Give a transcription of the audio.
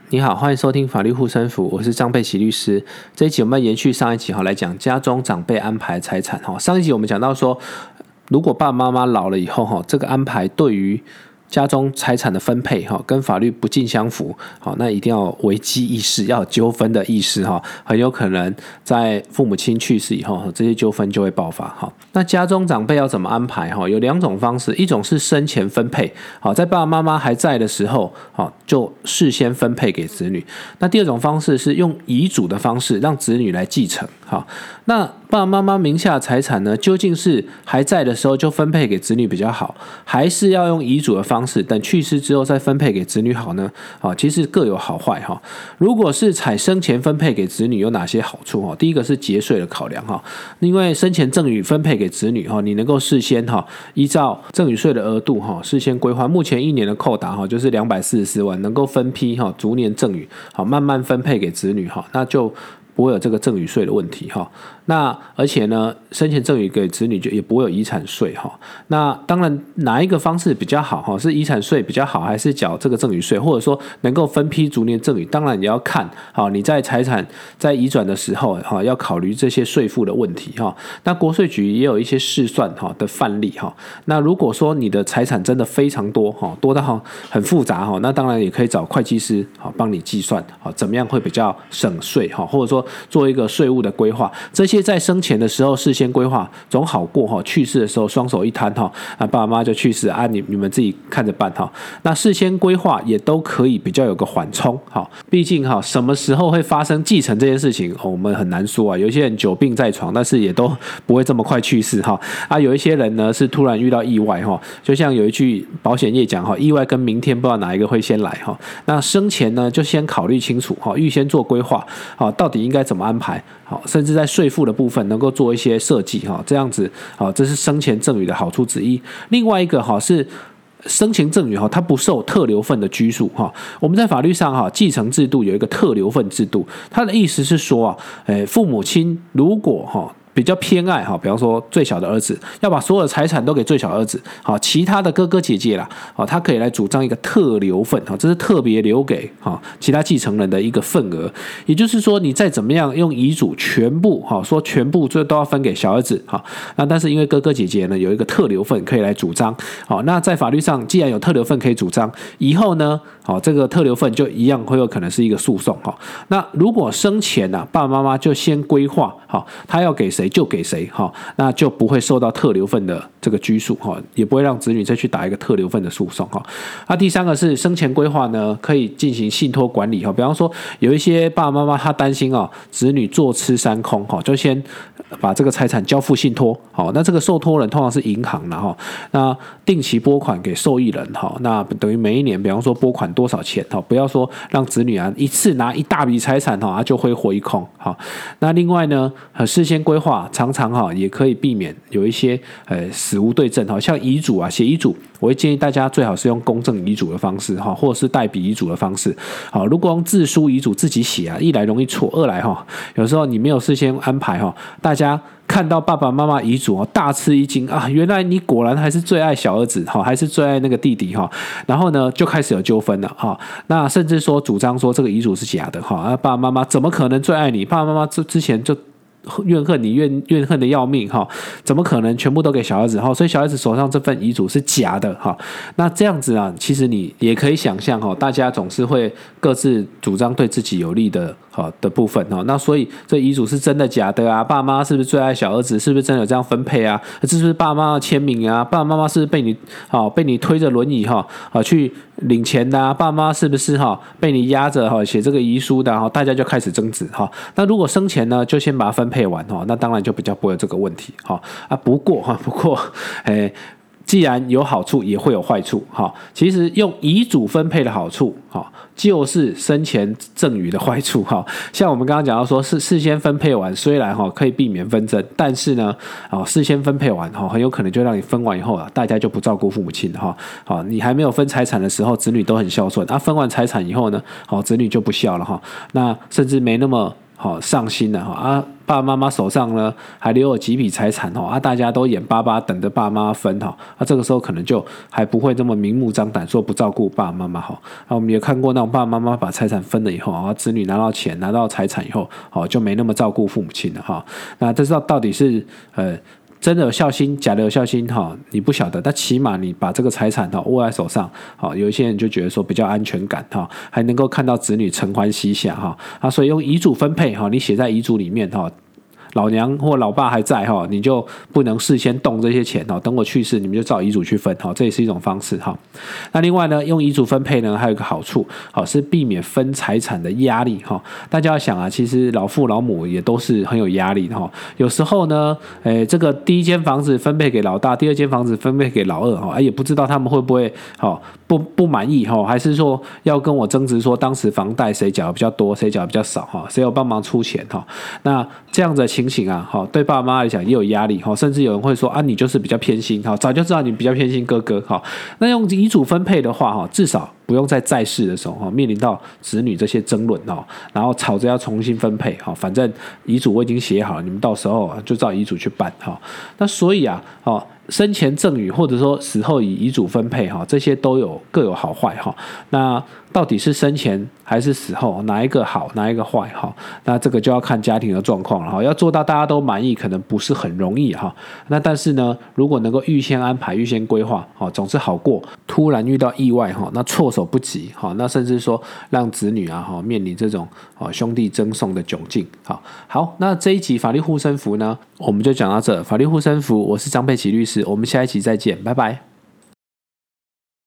你好，欢迎收听法律护身符，我是张佩琪律师。这一集我们要延续上一集来讲家中长辈安排财产。上一集我们讲到说，如果爸爸妈妈老了以后，这个安排对于家中财产的分配跟法律不尽相符，那一定要危机意识，要有纠纷的意识，很有可能在父母亲去世以后，这些纠纷就会爆发。那家中长辈要怎么安排？有两种方式，一种是生前分配，在爸爸妈妈还在的时候，就事先分配给子女。那第二种方式是用遗嘱的方式，让子女来继承。那爸爸妈妈名下的财产呢，究竟是还在的时候就分配给子女比较好，还是要用遗嘱的方式等去世之后再分配给子女好呢？其实各有好坏。如果是采生前分配给子女有哪些好处？第一个是节税的考量，因为生前赠与分配给子女，你能够事先依照赠与税的额度事先规划，目前一年的扣打就是244万，能够分批逐年赠与，慢慢分配给子女，那就不会有这个赠与税的问题。那而且呢，生前赠与给子女就也不会有遗产税。那当然哪一个方式比较好？是遗产税比较好，还是缴这个赠与税，或者说能够分批逐年赠与？当然也要看你在财产在移转的时候要考虑这些税负的问题。那国税局也有一些试算的范例。那如果说你的财产真的非常多，多到很复杂，那当然也可以找会计师帮你计算怎么样会比较省税，或者说做一个税务的规划。这些在生前的时候事先规划总好过去世的时候双手一摊，爸爸妈妈就去世你们自己看着办。那事先规划也都可以比较有个缓冲。毕竟什么时候会发生继承这件事情，我们很难说。有一些人久病在床，但是也都不会这么快去世。有一些人呢是突然遇到意外，就像有一句保险业讲，意外跟明天不知道哪一个会先来。那生前呢就先考虑清楚，预先做规划，到底应该怎么安排，甚至在税负的部分能够做一些设计，这样子这是生前赠与的好处之一。另外一个是生前赠与它不受特留份的拘束。我们在法律上继承制度有一个特留份制度，它的意思是说父母亲如果比较偏爱比方说最小的儿子，要把所有的财产都给最小儿子，其他的哥哥姐姐啦，他可以来主张一个特留份，这是特别留给其他继承人的一个份额。也就是说你再怎么样用遗嘱全部说全部最都要分给小儿子，那但是因为哥哥姐姐呢有一个特留份可以来主张，那在法律上既然有特留份可以主张，以后呢这个特留份就一样会有可能是一个诉讼。那如果生前爸爸妈妈就先规划他要给谁就给谁，那就不会受到特留份的这个拘束，也不会让子女再去打一个特留份的诉讼。那第三个是生前规划呢可以进行信托管理，比方说有一些爸爸妈妈他担心子女坐吃山空，就先把这个财产交付信托，那这个受托人通常是银行啦，那定期拨款给受益人，那等于每一年比方说拨款多少钱，不要说让子女一次拿一大笔财产就挥霍一空。那另外呢事先规划常常也可以避免有一些死无对证，像遗嘱写遗嘱，我会建议大家最好是用公证遗嘱的方式，或者是代笔遗嘱的方式。如果用自书遗嘱自己写一来容易错，二来有时候你没有事先安排，大家看到爸爸妈妈遗嘱大吃一惊原来你果然还是最爱小儿子，还是最爱那个弟弟，然后呢就开始有纠纷了。那甚至说主张说这个遗嘱是假的，爸爸妈妈怎么可能最爱你？爸爸妈妈之前就怨恨你怨恨的要命，怎么可能全部都给小儿子？所以小孩子手上这份遗嘱是假的。那这样子其实你也可以想象大家总是会各自主张对自己有利的部分。那所以这遗嘱是真的假的爸妈是不是最爱小儿子？是不是真的有这样分配这是不是爸妈的签名爸爸妈妈是不是被你推着轮椅去领钱的爸妈是不是被你压着写这个遗书的大家就开始争执。那如果生前呢就先把它分配完那当然就比较不会有这个问题。不过既然有好处也会有坏处。其实用遗嘱分配的好处就是生前赠与的坏处。像我们刚刚讲到说是事先分配完，虽然可以避免纷争，但是呢事先分配完很有可能就让你分完以后大家就不照顾父母亲。你还没有分财产的时候子女都很孝顺，分完财产以后呢子女就不孝了。那甚至没那么上心了爸爸妈妈手上呢还留有几笔财产大家都眼巴巴等着爸妈分这个时候可能就还不会这么明目张胆说不照顾爸爸妈妈我们也看过那种爸爸妈妈把财产分了以后子女拿到钱拿到财产以后就没那么照顾父母亲了那这到底是真的有孝心假的有孝心你不晓得，但起码你把这个财产握在手上有一些人就觉得说比较安全感还能够看到子女承欢膝下所以用遗嘱分配你写在遗嘱里面老娘或老爸还在你就不能事先动这些钱等我去世你们就照遗嘱去分这也是一种方式那另外呢用遗嘱分配呢还有一个好处是避免分财产的压力大家要想其实老父老母也都是很有压力的有时候呢这个第一间房子分配给老大，第二间房子分配给老二也不知道他们会不会不满意还是说要跟我争执说当时房贷谁缴的比较多谁缴的比较少谁有帮忙出钱那这样子的情形对爸爸妈妈来讲也有压力甚至有人会说你就是比较偏心早就知道你比较偏心哥哥那用遗嘱分配的话至少不用在世的时候面临到子女这些争论然后吵着要重新分配反正遗嘱我已经写好了，你们到时候就照遗嘱去办那所以生前赠与或者说死后以遗嘱分配这些都各有好坏那到底是生前还是死后哪一个好哪一个坏那这个就要看家庭的状况了要做到大家都满意可能不是很容易那但是呢如果能够预先安排预先规划总是好过突然遇到意外那措手不及那甚至说让子女面临这种兄弟争讼的窘境好那这一集法律护身符呢我们就讲到这法律护身符我是张佩琪律师我们下一集再见拜拜